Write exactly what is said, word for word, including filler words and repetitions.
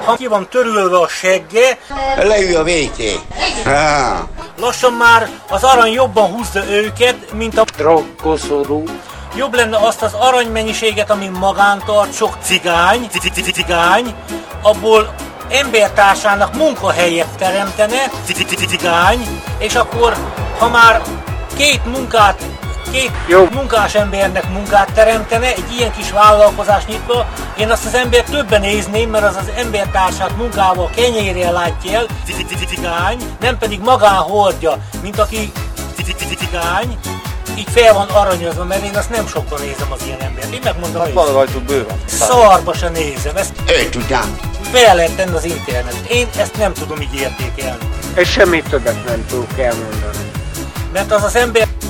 Ha ki van törülve a segge, leül a vé té. Ah. Lassan már az arany jobban húzza őket, mint a drogkoszorú. Jobb lenne azt az aranymennyiséget, ami magán tart, sok cigány, cigány, abból embertársának munkahelyet teremtene, cigány, és akkor, ha már két munkát, két Jó. munkás embernek munkát teremtene, egy ilyen kis vállalkozás nyitva, én azt az embert többen nézném, mert az az embertársát munkával, kenyérrel látja el, cigány, nem pedig magán hordja, mint aki cigány, így fel van aranyozva, mert én azt nem sokkal nézem az ilyen embert. Én megmondom, hogy Van rajtuk bőven. szarba se nézem, ezt Ő tudjám. fel lehet tenni az internet. Én ezt nem tudom így értékelni. És semmi többet nem tudok elmondani. Mert az az ember